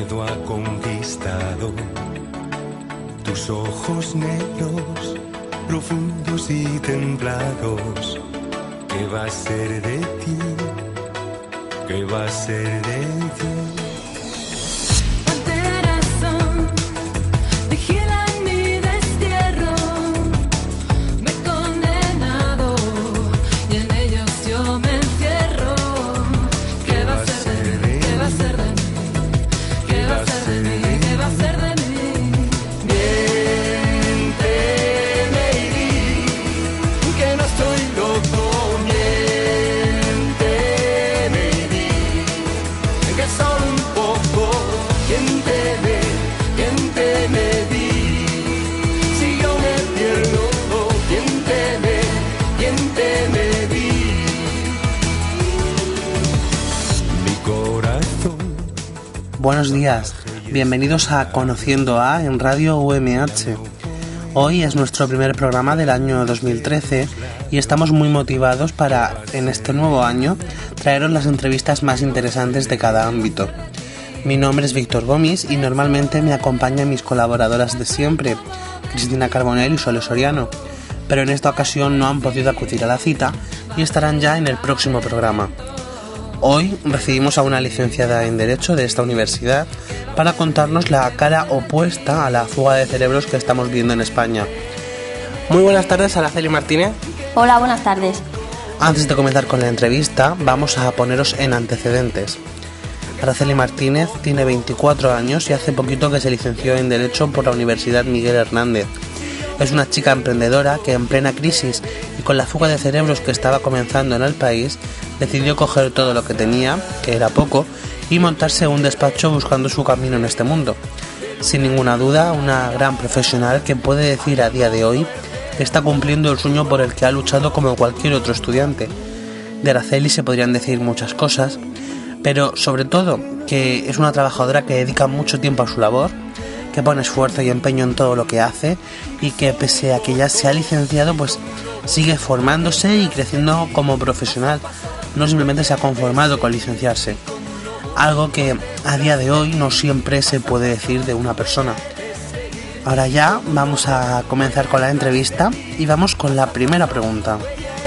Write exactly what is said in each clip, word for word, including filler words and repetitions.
todo ha conquistado. Tus ojos negros, profundos y templados. ¿Qué va a ser de ti? ¿Qué va a ser de ti? Buenos días, bienvenidos a Conociendo A en Radio U M H. Hoy es nuestro primer programa del año dos mil trece y estamos muy motivados para, en este nuevo año, traeros las entrevistas más interesantes de cada ámbito. Mi nombre es Víctor Gomis y normalmente me acompañan mis colaboradoras de siempre, Cristina Carbonell y Sole Soriano, pero en esta ocasión no han podido acudir a la cita y estarán ya en el próximo programa. Hoy recibimos a una licenciada en Derecho de esta universidad para contarnos la cara opuesta a la fuga de cerebros que estamos viendo en España. Muy buenas tardes, Araceli Martínez. Hola, buenas tardes. Antes de comenzar con la entrevista, vamos a poneros en antecedentes. Araceli Martínez tiene veinticuatro años y hace poquito que se licenció en Derecho por la Universidad Miguel Hernández. Es una chica emprendedora que en plena crisis y con la fuga de cerebros que estaba comenzando en el país, decidió coger todo lo que tenía, que era poco, y montarse un despacho buscando su camino en este mundo. Sin ninguna duda, una gran profesional que puede decir a día de hoy que está cumpliendo el sueño por el que ha luchado como cualquier otro estudiante. De Araceli se podrían decir muchas cosas, pero sobre todo que es una trabajadora que dedica mucho tiempo a su labor, que pone esfuerzo y empeño en todo lo que hace y que pese a que ya se ha licenciado, pues sigue formándose y creciendo como profesional. No simplemente se ha conformado con licenciarse, algo que a día de hoy no siempre se puede decir de una persona. Ahora ya vamos a comenzar con la entrevista y vamos con la primera pregunta.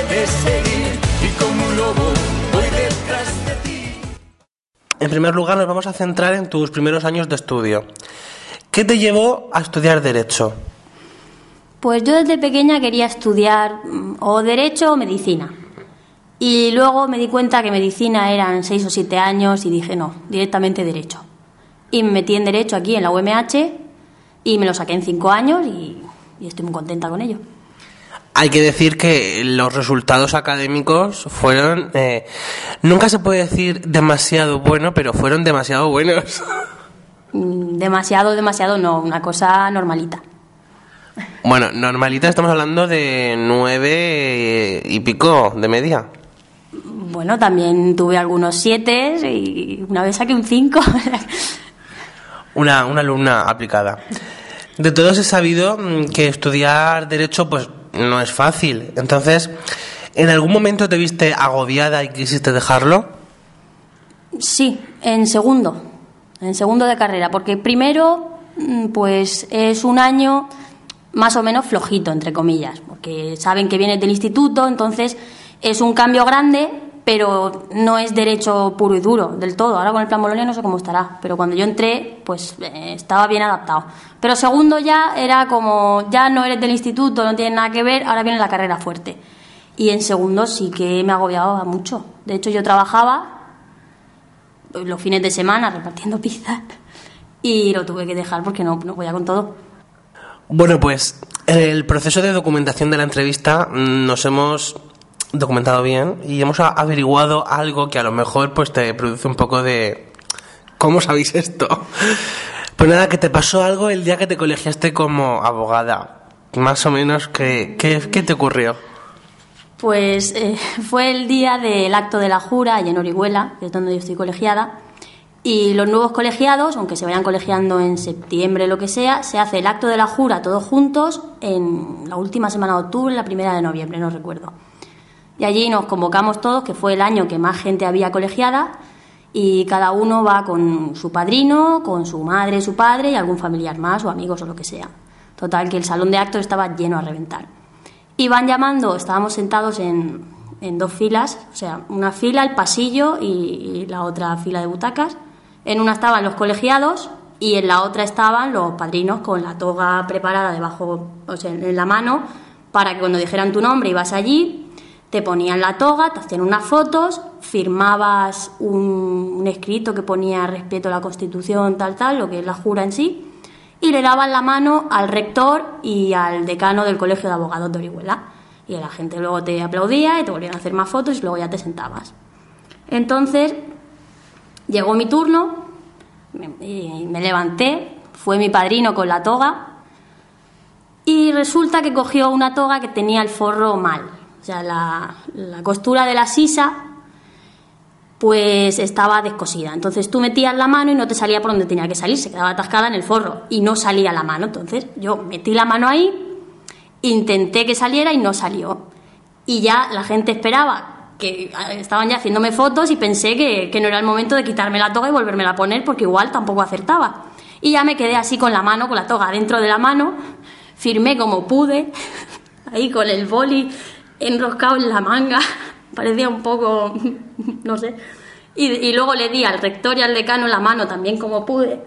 En primer lugar, nos vamos a centrar en tus primeros años de estudio. ¿Qué te llevó a estudiar Derecho? Pues yo desde pequeña quería estudiar o Derecho o Medicina. Y luego me di cuenta que Medicina eran seis o siete años y dije no, directamente Derecho. Y me metí en Derecho aquí en la U M H y me lo saqué en cinco años y, y estoy muy contenta con ello. Hay que decir que los resultados académicos fueron, eh, nunca se puede decir demasiado bueno, pero fueron demasiado buenos. Demasiado, demasiado no, una cosa normalita. Bueno, normalita estamos hablando de nueve y pico de media. Bueno, también tuve algunos siete y una vez saqué un cinco. Una, una alumna aplicada. De todos he sabido que estudiar Derecho pues no es fácil. Entonces, ¿en algún momento te viste agobiada y quisiste dejarlo? Sí, en segundo. En segundo de carrera, porque primero pues es un año más o menos flojito, entre comillas, porque saben que vienes del instituto, entonces es un cambio grande, pero no es derecho puro y duro del todo. Ahora con el plan Bolonia no sé cómo estará, pero cuando yo entré pues eh, estaba bien adaptado. Pero segundo ya era como, ya no eres del instituto, no tienes nada que ver, ahora viene la carrera fuerte. Y en segundo sí que me agobiaba mucho. De hecho yo trabajaba los fines de semana repartiendo pizzas y lo tuve que dejar porque no, no podía con todo. Bueno, pues el proceso de documentación de la entrevista nos hemos documentado bien y hemos averiguado algo que a lo mejor pues te produce un poco de ¿cómo sabéis esto? Pues nada, que te pasó algo el día que te colegiaste como abogada, más o menos. ¿qué, qué, qué te ocurrió? Pues eh, fue el día del acto de la jura allá en Orihuela, que es donde yo estoy colegiada, y los nuevos colegiados, aunque se vayan colegiando en septiembre, lo que sea, se hace el acto de la jura todos juntos en la última semana de octubre, la primera de noviembre, no recuerdo. Y allí nos convocamos todos, que fue el año que más gente había colegiada, y cada uno va con su padrino, con su madre, su padre y algún familiar más o amigos o lo que sea. Total, que el salón de actos estaba lleno a reventar. Y van llamando, estábamos sentados en, en dos filas, o sea, una fila, el pasillo y, y la otra fila de butacas. En una estaban los colegiados y en la otra estaban los padrinos con la toga preparada debajo, o sea, en la mano, para que cuando dijeran tu nombre ibas allí, te ponían la toga, te hacían unas fotos, firmabas un, un escrito que ponía respeto a la Constitución, tal, tal, lo que es la jura en sí, y le daban la mano al rector y al decano del Colegio de Abogados de Orihuela. Y la gente luego te aplaudía y te volvían a hacer más fotos y luego ya te sentabas. Entonces, llegó mi turno, me, me levanté, fue mi padrino con la toga y resulta que cogió una toga que tenía el forro mal. O sea, la, la costura de la sisa pues estaba descosida. Entonces tú metías la mano y no te salía por donde tenía que salir, se quedaba atascada en el forro y no salía la mano. Entonces yo metí la mano ahí, intenté que saliera y no salió. Y ya la gente esperaba, que estaban ya haciéndome fotos y pensé que, que no era el momento de quitarme la toga y volvérmela a poner porque igual tampoco acertaba. Y ya me quedé así con la mano, con la toga dentro de la mano, firmé como pude, ahí con el boli enroscado en la manga, parecía un poco, no sé, y, y luego le di al rector y al decano la mano también como pude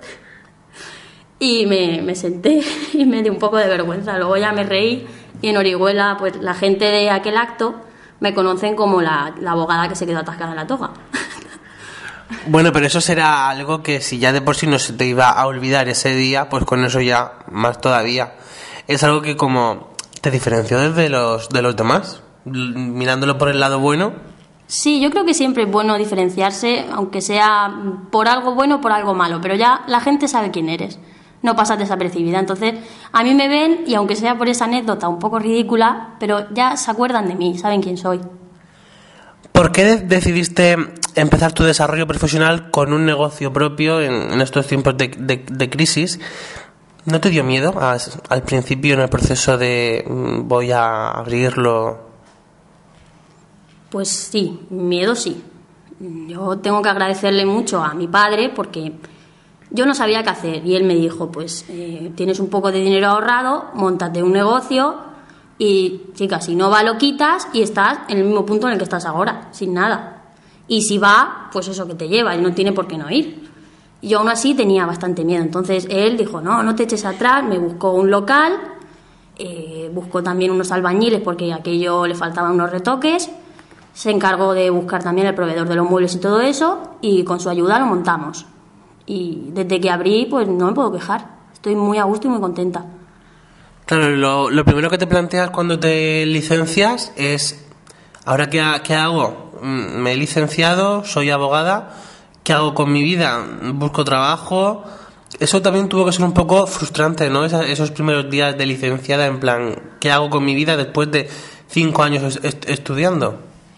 y me, me senté y me dio un poco de vergüenza. Luego ya me reí y en Orihuela pues la gente de aquel acto me conocen como la, la abogada que se quedó atascada en la toga. Bueno, pero eso será algo que si ya de por sí no se te iba a olvidar ese día, pues con eso ya más todavía. Es algo que como te diferenció desde los de los demás, mirándolo por el lado bueno. Sí, yo creo que siempre es bueno diferenciarse, aunque sea por algo bueno o por algo malo, pero ya la gente sabe quién eres, no pasas desapercibida. Entonces, a mí me ven y aunque sea por esa anécdota un poco ridícula, pero ya se acuerdan de mí, saben quién soy. ¿Por qué de- decidiste empezar tu desarrollo profesional con un negocio propio en, en estos tiempos de, de, de crisis? ¿No te dio miedo a, al principio en el proceso de mm, voy a abrirlo? Pues sí, miedo sí. Yo tengo que agradecerle mucho a mi padre porque yo no sabía qué hacer y él me dijo, pues eh, tienes un poco de dinero ahorrado, móntate un negocio y, chica, si no va lo quitas y estás en el mismo punto en el que estás ahora, sin nada. Y si va, pues eso que te lleva y no tiene por qué no ir. Y yo aún así tenía bastante miedo. Entonces él dijo, no, no te eches atrás, me buscó un local, eh, buscó también unos albañiles porque a aquello le faltaban unos retoques, se encargó de buscar también el proveedor de los muebles y todo eso y con su ayuda lo montamos. Y desde que abrí, pues no me puedo quejar. Estoy muy a gusto y muy contenta. Claro, lo, lo primero que te planteas cuando te licencias es, ¿ahora qué, ha- qué hago? Mm, Me he licenciado, soy abogada, ¿qué hago con mi vida? Busco trabajo. Eso también tuvo que ser un poco frustrante, ¿no? Esa- esos primeros días de licenciada, en plan, ¿qué hago con mi vida después de cinco años est- est- estudiando?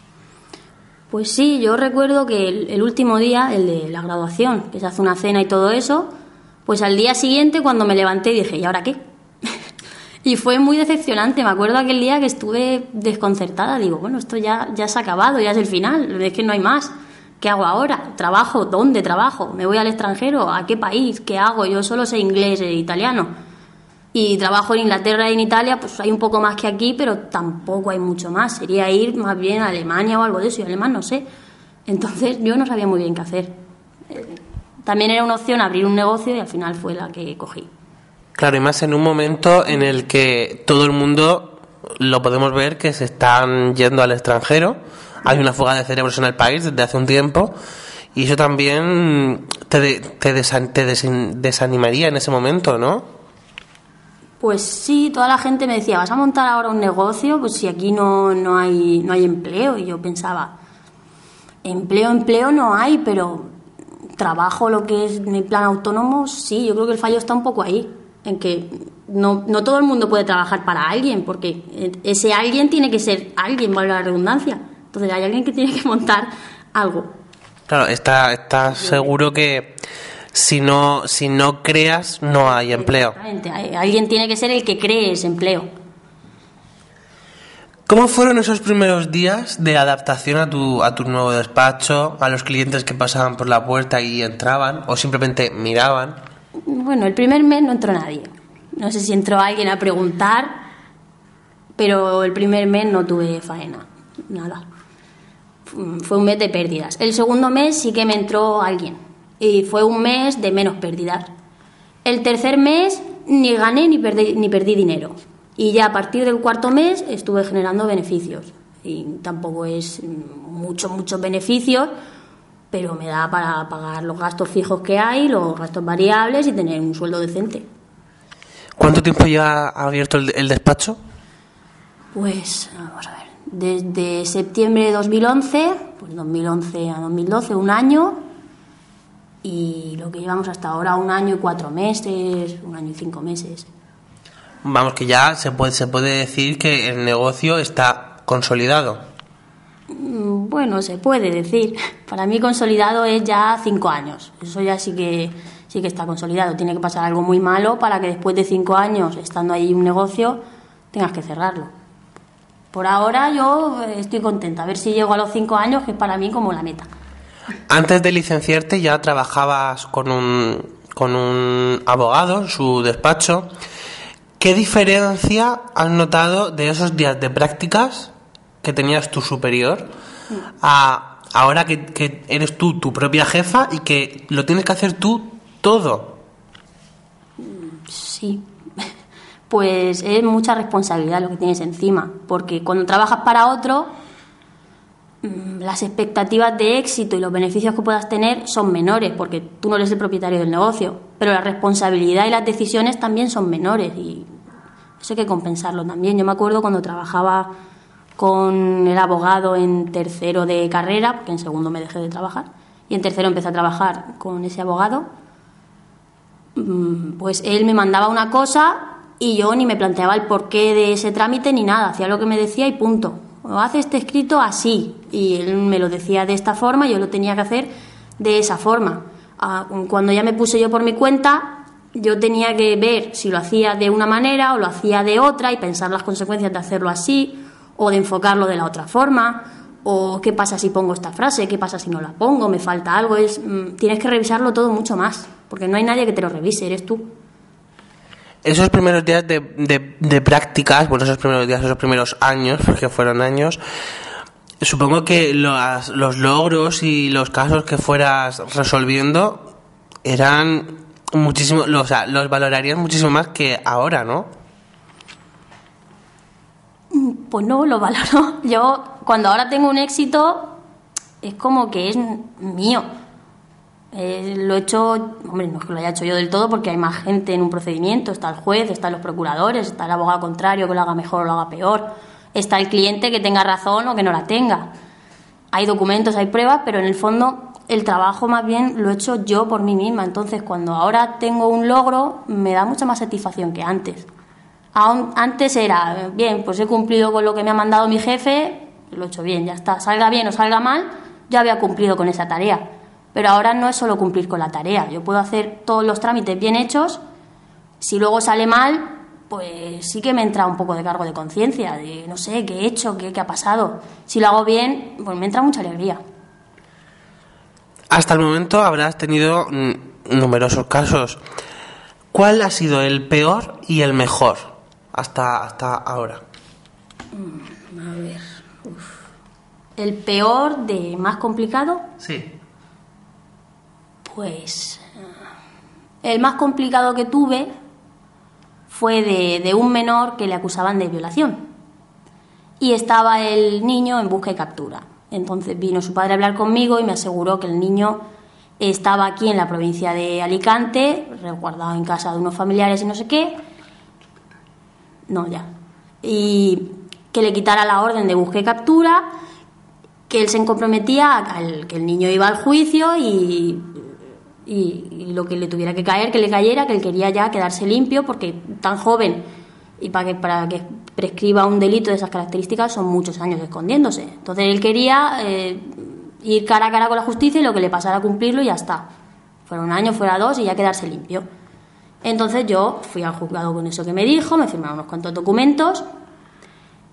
Pues sí, yo recuerdo que el, el último día, el de la graduación, que se hace una cena y todo eso, pues al día siguiente cuando me levanté dije, ¿y ahora qué? Y fue muy decepcionante. Me acuerdo aquel día que estuve desconcertada. Digo, bueno, esto ya, ya se ha acabado, ya es el final, es que no hay más. ¿Qué hago ahora? ¿Trabajo? ¿Dónde trabajo? ¿Me voy al extranjero? ¿A qué país? ¿Qué hago? Yo solo sé inglés e italiano. Y trabajo en Inglaterra y en Italia, pues hay un poco más que aquí, pero tampoco hay mucho más. Sería ir más bien a Alemania o algo de eso, y alemán no sé. Entonces yo no sabía muy bien qué hacer. Eh, También era una opción abrir un negocio y al final fue la que cogí. Claro, y más en un momento en el que todo el mundo lo podemos ver que se están yendo al extranjero. Hay una fuga de cerebros en el país desde hace un tiempo y eso también te, de- te, desan- te desin- desanimaría en ese momento, ¿no? Pues sí, toda la gente me decía, ¿vas a montar ahora un negocio? Pues si aquí no, no hay, no hay empleo. Y yo pensaba, empleo, empleo no hay, pero trabajo, lo que es mi plan autónomo, sí. Yo creo que el fallo está un poco ahí, en que no, no todo el mundo puede trabajar para alguien, porque ese alguien tiene que ser alguien, vale la redundancia. Entonces hay alguien que tiene que montar algo. Claro, está, está seguro que si no, si no creas, no hay empleo. Exactamente. Hay- Alguien tiene que ser el que cree ese empleo. ¿Cómo fueron esos primeros días de adaptación a tu, a tu nuevo despacho, a los clientes que pasaban por la puerta y entraban o simplemente miraban? Bueno, el primer mes no entró nadie. No sé si entró alguien a preguntar, pero el primer mes no tuve faena, nada. Fue un mes de pérdidas. El segundo mes sí que me entró alguien y fue un mes de menos pérdidas. El tercer mes ni gané ni perdí, ni perdí dinero. Y ya a partir del cuarto mes estuve generando beneficios. Y tampoco es muchos, muchos beneficios, pero me da para pagar los gastos fijos que hay, los gastos variables y tener un sueldo decente. ¿Cuánto tiempo lleva abierto el, el despacho? Pues, vamos a ver, desde septiembre de dos mil once, pues dos mil once a dos mil doce, un año, y lo que llevamos hasta ahora, un año y cuatro meses, un año y cinco meses. Vamos, que ya se puede, se puede decir que el negocio está consolidado. Bueno, se puede decir. Para mí consolidado es ya cinco años. Eso ya sí que sí que está consolidado. Tiene que pasar algo muy malo para que después de cinco años, estando ahí un negocio, tengas que cerrarlo. Por ahora yo estoy contenta. A ver si llego a los cinco años, que es para mí como la meta. Antes de licenciarte ya trabajabas con un, con un abogado en su despacho. ¿Qué diferencia has notado de esos días de prácticas que tenías tu superior a ahora que, que eres tú tu propia jefa y que lo tienes que hacer tú todo? Sí, pues es mucha responsabilidad lo que tienes encima, porque cuando trabajas para otro, las expectativas de éxito y los beneficios que puedas tener son menores, porque tú no eres el propietario del negocio, pero la responsabilidad y las decisiones también son menores y eso hay que compensarlo también. Yo me acuerdo cuando trabajaba con el abogado en tercero de carrera, porque en segundo me dejé de trabajar, y en tercero empecé a trabajar con ese abogado, pues él me mandaba una cosa y yo ni me planteaba el porqué de ese trámite ni nada, hacía lo que me decía y punto. O hace este escrito así, y él me lo decía de esta forma y yo lo tenía que hacer de esa forma. Cuando ya me puse yo por mi cuenta, yo tenía que ver si lo hacía de una manera o lo hacía de otra y pensar las consecuencias de hacerlo así o de enfocarlo de la otra forma, o qué pasa si pongo esta frase, qué pasa si no la pongo, me falta algo. Es, tienes que revisarlo todo mucho más, porque no hay nadie que te lo revise, eres tú. Esos primeros días de, de, de prácticas, bueno, esos primeros días, esos primeros años, porque fueron años, supongo que los, los logros y los casos que fueras resolviendo eran muchísimo, o sea, los valorarías muchísimo más que ahora, ¿no? Pues no, lo valoro. Yo, cuando ahora tengo un éxito, es como que es mío. Eh, lo he hecho, hombre, no es que lo haya hecho yo del todo porque hay más gente en un procedimiento, está el juez, están los procuradores, está el abogado contrario que lo haga mejor o lo haga peor, está el cliente que tenga razón o que no la tenga. Hay documentos, hay pruebas, pero en el fondo el trabajo más bien lo he hecho yo por mí misma. Entonces, cuando ahora tengo un logro, me da mucha más satisfacción que antes. Aún antes era, bien, pues he cumplido con lo que me ha mandado mi jefe, lo he hecho bien, ya está, salga bien o salga mal, ya había cumplido con esa tarea. Pero ahora no es solo cumplir con la tarea, yo puedo hacer todos los trámites bien hechos, si luego sale mal, pues sí que me entra un poco de cargo de conciencia, de no sé, qué he hecho, qué, qué ha pasado. Si lo hago bien, pues me entra mucha alegría. Hasta el momento habrás tenido mm, numerosos casos. ¿Cuál ha sido el peor y el mejor hasta, hasta ahora? A ver, uf. ¿El peor de más complicado? Sí. Pues el más complicado que tuve fue de, de un menor que le acusaban de violación y estaba el niño en busca y captura. Entonces vino su padre a hablar conmigo y me aseguró que el niño estaba aquí en la provincia de Alicante, resguardado en casa de unos familiares y no sé qué. No, ya. Y que le quitara la orden de busca y captura, que él se comprometía a que el niño iba al juicio y... Y, y lo que le tuviera que caer, que le cayera, que él quería ya quedarse limpio porque tan joven y para que, para que prescriba un delito de esas características son muchos años escondiéndose. Entonces él quería eh, ir cara a cara con la justicia y lo que le pasara a cumplirlo y ya está. Fuera un año, fuera dos y ya quedarse limpio. Entonces yo fui al juzgado con eso que me dijo, me firmaron unos cuantos documentos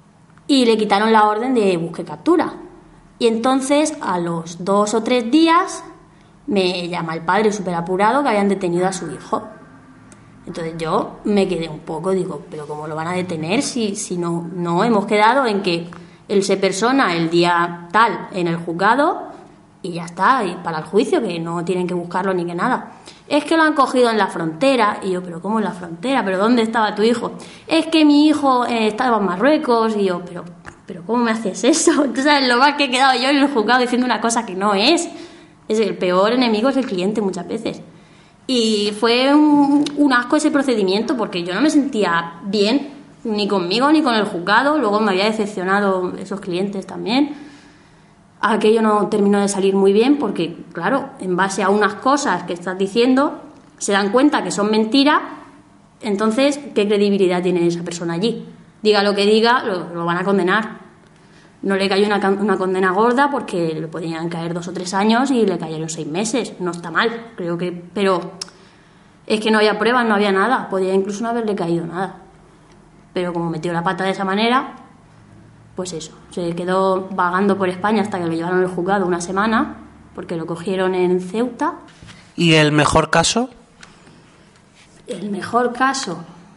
y le quitaron la orden de busca y captura. Y entonces, a los dos o tres días, me llama el padre súper apurado que habían detenido a su hijo. Entonces yo me quedé un poco, digo, ¿pero cómo lo van a detener si, si no, no hemos quedado en que él se persona el día tal en el juzgado y ya está, y para el juicio, que no tienen que buscarlo ni que nada? Es que lo han cogido en la frontera. Y yo, ¿pero cómo en la frontera? ¿Pero dónde estaba tu hijo? Es que mi hijo eh, estaba en Marruecos. Y yo, ¿pero, pero cómo me haces eso? Tú sabes lo mal que he quedado yo en el juzgado diciendo una cosa que no es. Es el peor enemigo, es el cliente muchas veces. Y fue un, un asco ese procedimiento, porque yo no me sentía bien, ni conmigo ni con el juzgado. Luego me había decepcionado esos clientes también. Aquello no terminó de salir muy bien porque, claro, en base a unas cosas que estás diciendo, se dan cuenta que son mentiras. Entonces, ¿qué credibilidad tiene esa persona allí? Diga lo que diga, lo, lo van a condenar. No le cayó una, una condena gorda porque le podían caer dos o tres años y le cayeron seis meses. No está mal, creo que... Pero es que no había pruebas, no había nada. Podía incluso no haberle caído nada. Pero como metió la pata de esa manera... Pues eso, se quedó vagando por España hasta que lo llevaron al juzgado una semana, porque lo cogieron en Ceuta. ¿Y el mejor caso? El mejor caso...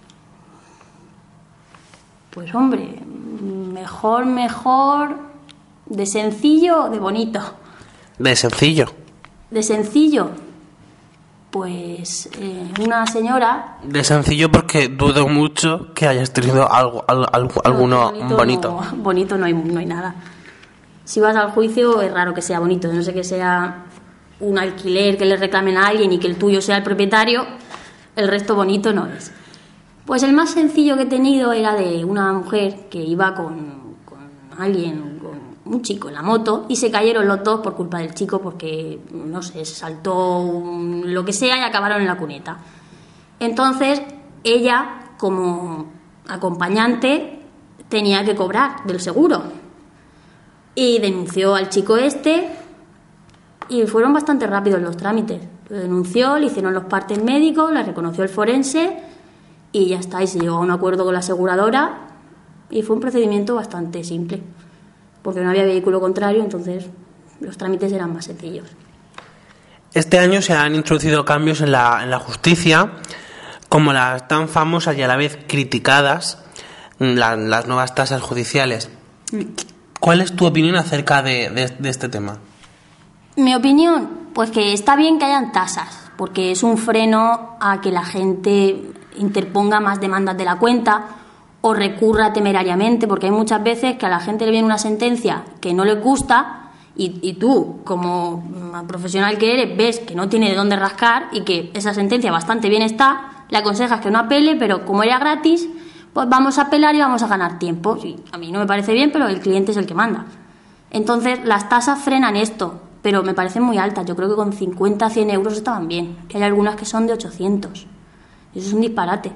Pues hombre, mejor, mejor... ¿De sencillo o de bonito? De sencillo. De sencillo... Pues eh, una señora... De sencillo porque dudo mucho que hayas tenido algo, algo, algo alguno bonito. Bonito, no, bonito no, hay, no hay nada. Si vas al juicio es raro que sea bonito, no sé que sea un alquiler que le reclamen a alguien y que el tuyo sea el propietario, el resto bonito no es. Pues el más sencillo que he tenido era de una mujer que iba con, con alguien, con un chico en la moto, y se cayeron los dos por culpa del chico porque, no sé, se saltó un, lo que sea y acabaron en la cuneta. Entonces, ella, como acompañante, tenía que cobrar del seguro. Y denunció al chico este y fueron bastante rápidos los trámites. Lo denunció, le hicieron los partes médicos, le reconoció el forense y ya está. Y se llegó a un acuerdo con la aseguradora y fue un procedimiento bastante simple. Porque no había vehículo contrario, entonces los trámites eran más sencillos. Este año se han introducido cambios en la, en la justicia, como las tan famosas y a la vez criticadas, la, las nuevas tasas judiciales. ¿Cuál es tu opinión acerca de, de, de este tema? Mi opinión, pues que está bien que hayan tasas, porque es un freno a que la gente interponga más demandas de la cuenta o recurra temerariamente, porque hay muchas veces que a la gente le viene una sentencia que no le gusta y, y tú, como profesional que eres, ves que no tiene de dónde rascar y que esa sentencia bastante bien está, le aconsejas que no apele, pero como era gratis, pues vamos a apelar y vamos a ganar tiempo. Sí, a mí no me parece bien, pero el cliente es el que manda. Entonces, las tasas frenan esto, pero me parecen muy altas. Yo creo que con cincuenta, cien euros estaban bien, que hay algunas que son de ochocientos. Eso es un disparate.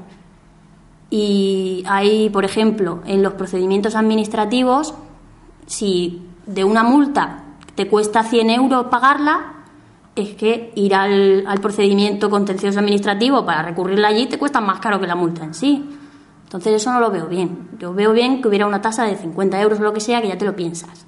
Y hay, por ejemplo, en los procedimientos administrativos, si de una multa te cuesta cien euros pagarla, es que ir al, al procedimiento contencioso administrativo para recurrirla allí te cuesta más caro que la multa en sí. Entonces eso no lo veo bien. Yo veo bien que hubiera una tasa de cincuenta euros o lo que sea, que ya te lo piensas.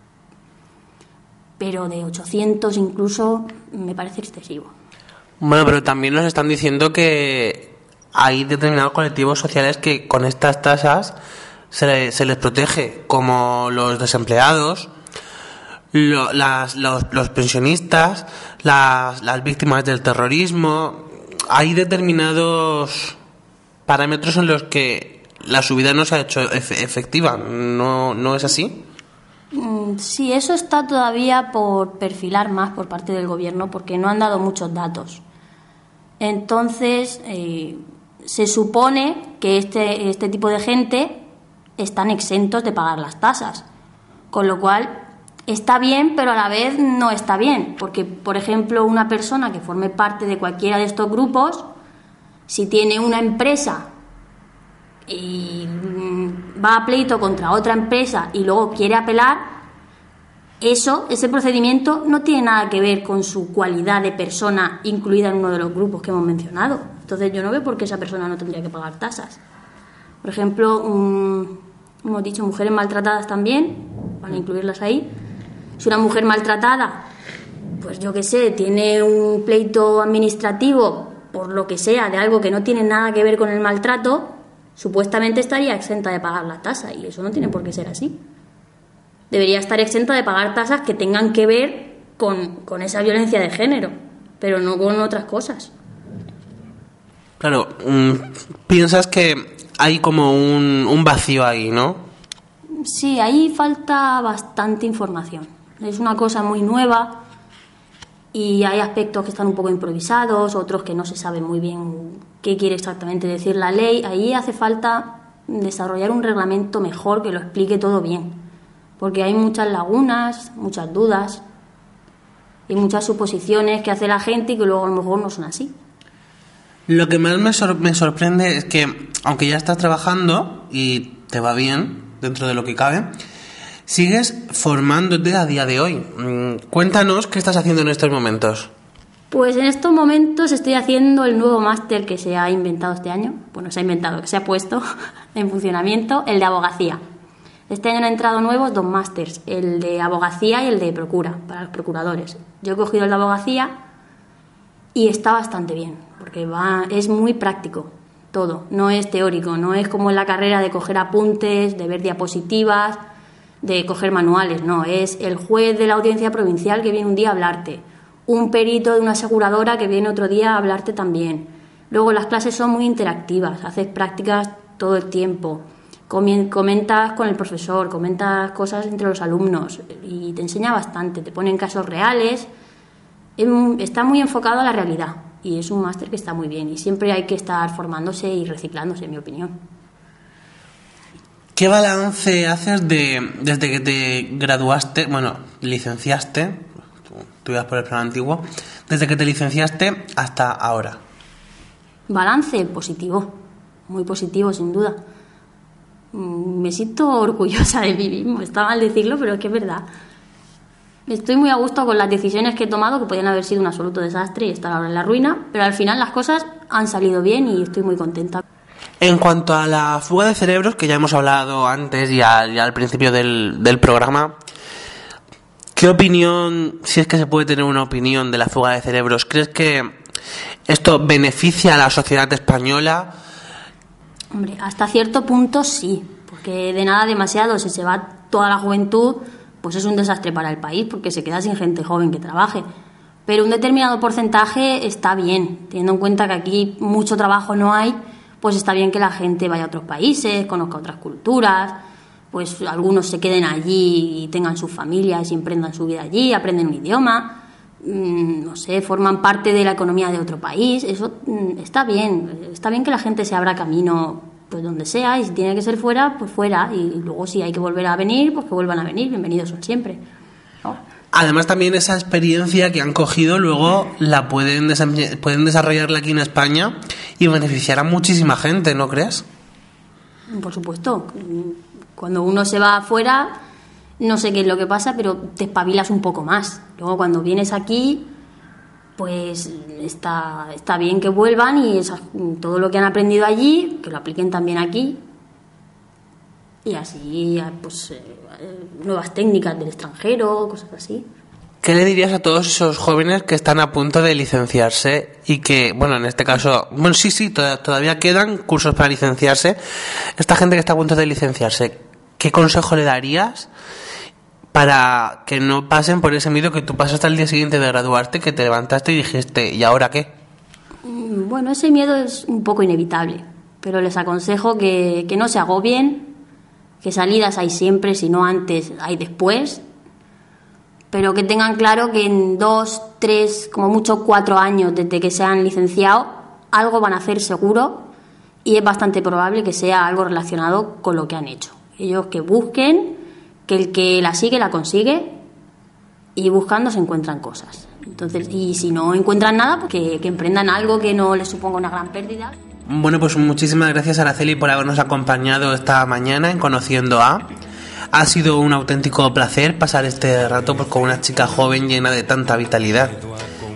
Pero de ochocientos incluso me parece excesivo. Bueno, pero también nos están diciendo que hay determinados colectivos sociales que con estas tasas se, le, se les protege, como los desempleados, lo, las, los, los pensionistas, las, las víctimas del terrorismo. Hay determinados parámetros en los que la subida no se ha hecho efe, efectiva. ¿No, no es así? Sí, eso está todavía por perfilar más por parte del gobierno porque no han dado muchos datos. Entonces, eh, se supone que este, este tipo de gente están exentos de pagar las tasas, con lo cual está bien, pero a la vez no está bien, porque, por ejemplo, una persona que forme parte de cualquiera de estos grupos, si tiene una empresa y va a pleito contra otra empresa y luego quiere apelar, eso, ese procedimiento no tiene nada que ver con su cualidad de persona incluida en uno de los grupos que hemos mencionado. Entonces yo no veo por qué esa persona no tendría que pagar tasas. Por ejemplo, un, hemos dicho mujeres maltratadas también, van a incluirlas ahí. Si una mujer maltratada, pues yo qué sé, tiene un pleito administrativo, por lo que sea, de algo que no tiene nada que ver con el maltrato, supuestamente estaría exenta de pagar la tasa, y eso no tiene por qué ser así. Debería estar exenta de pagar tasas que tengan que ver con, con esa violencia de género, pero no con otras cosas. Claro, mmm, piensas que hay como un, un vacío ahí, ¿no? Sí, ahí falta bastante información. Es una cosa muy nueva y hay aspectos que están un poco improvisados, otros que no se sabe muy bien qué quiere exactamente decir la ley. Ahí hace falta desarrollar un reglamento mejor que lo explique todo bien, porque hay muchas lagunas, muchas dudas y muchas suposiciones que hace la gente y que luego a lo mejor no son así. Lo que más me, sor- me sorprende es que, aunque ya estás trabajando y te va bien dentro de lo que cabe, sigues formándote a día de hoy. Mm, cuéntanos qué estás haciendo en estos momentos. Pues en estos momentos estoy haciendo el nuevo máster que se ha inventado este año. Bueno, se ha inventado, que se ha puesto en funcionamiento, el de abogacía. Este año han entrado nuevos dos másters, el de abogacía y el de procura, para los procuradores. Yo he cogido el de abogacía y está bastante bien, porque va, es muy práctico todo, no es teórico, no es como en la carrera de coger apuntes, de ver diapositivas, de coger manuales, no, es el juez de la audiencia provincial que viene un día a hablarte, un perito de una aseguradora que viene otro día a hablarte también. Luego las clases son muy interactivas, haces prácticas todo el tiempo, comentas con el profesor, comentas cosas entre los alumnos y te enseña bastante, te ponen casos reales, está muy enfocado a la realidad y es un máster que está muy bien y siempre hay que estar formándose y reciclándose, en mi opinión. ¿Qué balance haces de desde que te graduaste, bueno, licenciaste, tú, tú ibas por el plan antiguo, desde que te licenciaste hasta ahora? Balance positivo, muy positivo sin duda. Me siento orgullosa de mí mismo, está mal decirlo, pero es que es verdad. Estoy muy a gusto con las decisiones que he tomado, que podían haber sido un absoluto desastre y estar ahora en la ruina, pero al final las cosas han salido bien y estoy muy contenta. En cuanto a la fuga de cerebros, que ya hemos hablado antes y al, y al principio del, del programa, ¿qué opinión, si es que se puede tener una opinión de la fuga de cerebros? ¿Crees que esto beneficia a la sociedad española? Hombre, hasta cierto punto sí, porque de nada demasiado, si se va toda la juventud, pues es un desastre para el país, porque se queda sin gente joven que trabaje. Pero un determinado porcentaje está bien, teniendo en cuenta que aquí mucho trabajo no hay, pues está bien que la gente vaya a otros países, conozca otras culturas, pues algunos se queden allí y tengan sus familias y emprendan su vida allí, aprenden un idioma, no sé, forman parte de la economía de otro país. Eso está bien, está bien que la gente se abra camino pues donde sea, y si tiene que ser fuera, pues fuera, y luego si hay que volver a venir, pues que vuelvan a venir, bienvenidos son siempre, ¿no? Además también esa experiencia que han cogido luego la pueden, des- pueden desarrollarla aquí en España y beneficiar a muchísima gente, ¿no crees? Por supuesto, cuando uno se va afuera, no sé qué es lo que pasa, pero te espabilas un poco más. Luego cuando vienes aquí, pues está, está bien que vuelvan y esas, todo lo que han aprendido allí, que lo apliquen también aquí. Y así, pues, eh, nuevas técnicas del extranjero, cosas así. ¿Qué le dirías a todos esos jóvenes que están a punto de licenciarse y que, bueno, en este caso, bueno, sí, sí, to- todavía quedan cursos para licenciarse? Esta gente que está a punto de licenciarse, ¿qué consejo le darías para que no pasen por ese miedo que tú pasaste al día siguiente de graduarte, que te levantaste y dijiste, ¿y ahora qué? Bueno, ese miedo es un poco inevitable, pero les aconsejo que, que no se agobien, que salidas hay siempre, si no antes, hay después, pero que tengan claro que en dos, tres, como mucho cuatro años desde que se han licenciado, algo van a hacer seguro y es bastante probable que sea algo relacionado con lo que han hecho. Ellos que busquen, que el que la sigue la consigue y buscando se encuentran cosas. Entonces, y si no encuentran nada, pues que, que emprendan algo que no les suponga una gran pérdida. Bueno, pues muchísimas gracias, Araceli, por habernos acompañado esta mañana en Conociendo A. Ha sido un auténtico placer pasar este rato pues, con una chica joven llena de tanta vitalidad.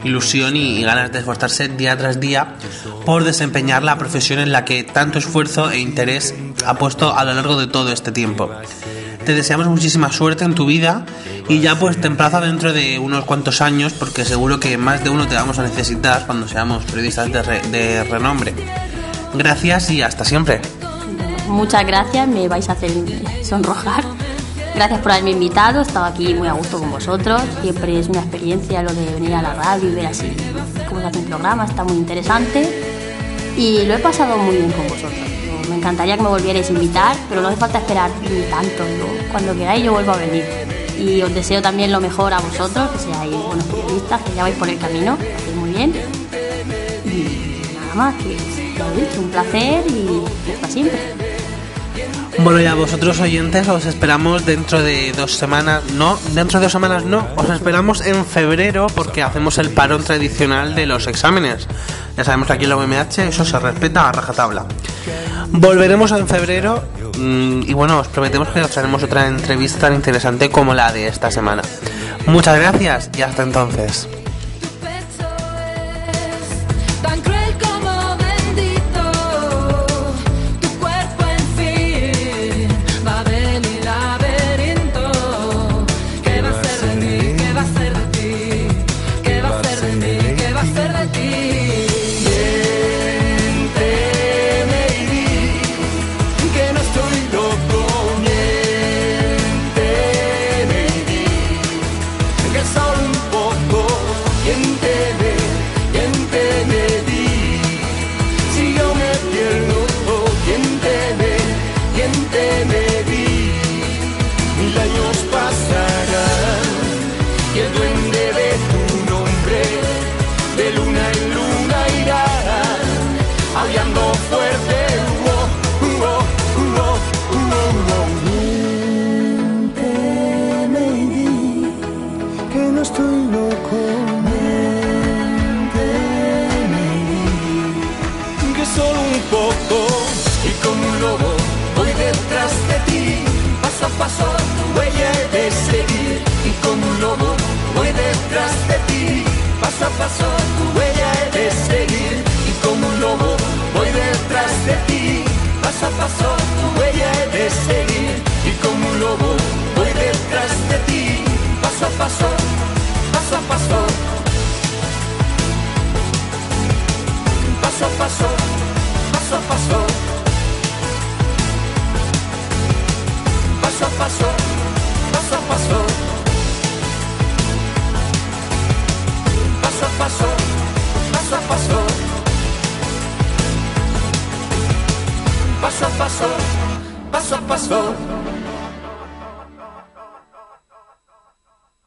ilusión y, y ganas de esforzarse día tras día por desempeñar la profesión en la que tanto esfuerzo e interés ha puesto a lo largo de todo este tiempo. Te deseamos muchísima suerte en tu vida y ya pues te emplazo dentro de unos cuantos años, porque seguro que más de uno te vamos a necesitar cuando seamos periodistas de, re, de renombre. Gracias y hasta siempre. Muchas gracias, me vais a hacer sonrojar. Gracias por haberme invitado, he estado aquí muy a gusto con vosotros. Siempre es una experiencia lo de venir a la radio y ver así cómo se hace un programa, está muy interesante y lo he pasado muy bien con vosotros. Me encantaría que me volvierais a invitar, pero no hace falta esperar tanto, ¿no? Cuando queráis yo vuelvo a venir. Y os deseo también lo mejor a vosotros, que seáis buenos periodistas, que ya vais por el camino, que hacéis muy bien. Y nada más, que es un placer y hasta siempre. Bueno, y a vosotros oyentes os esperamos dentro de dos semanas, no, dentro de dos semanas no, os esperamos en febrero porque hacemos el parón tradicional de los exámenes. Ya sabemos que aquí en la U M H eso se respeta a rajatabla. Volveremos en febrero y bueno, os prometemos que os traeremos otra entrevista tan interesante como la de esta semana. Muchas gracias y hasta entonces. Paso, tu huella he de seguir y como un lobo voy detrás de ti. Paso a paso, tu huella he de seguir y como un lobo voy detrás de ti. Paso a paso, tu huella he de seguir y como un lobo voy detrás de ti. Paso a paso, paso a paso, paso a paso, paso a paso. Paso a paso, paso a paso, paso a paso, paso a paso, paso a paso, paso a paso.